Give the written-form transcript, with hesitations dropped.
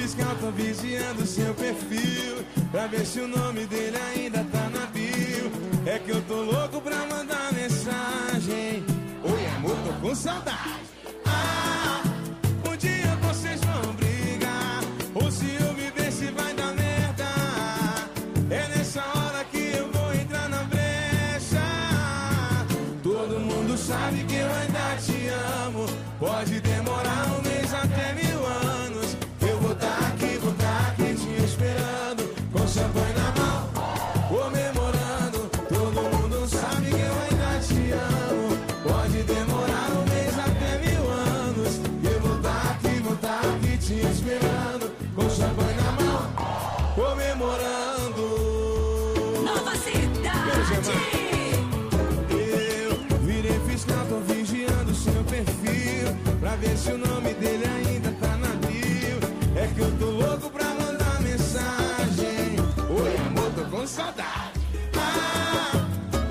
fiscal, tô vigiando seu perfil pra ver se o nome dele ainda tá na bio. É que eu tô louco pra mandar mensagem. Oi amor, tô com saudade. Um dia vocês vão brigar, ou se eu me ver se vai dar merda. É nessa hora que eu vou entrar na brecha. Todo mundo sabe que eu ainda te amo. Pode demorar um mês até 1000 anos. Eu vou tá aqui te esperando, com champanhe na mão, comemorando. Todo mundo sabe que eu ainda te amo. Pode demorar um mês até 1000 anos. Eu vou tá aqui te esperando, com champanhe na mão, comemorando. Nova Cidade. Eu virei fiscal, tô vigiando seu perfil pra ver se o nome dele ainda tá na bio. É que eu tô louco pra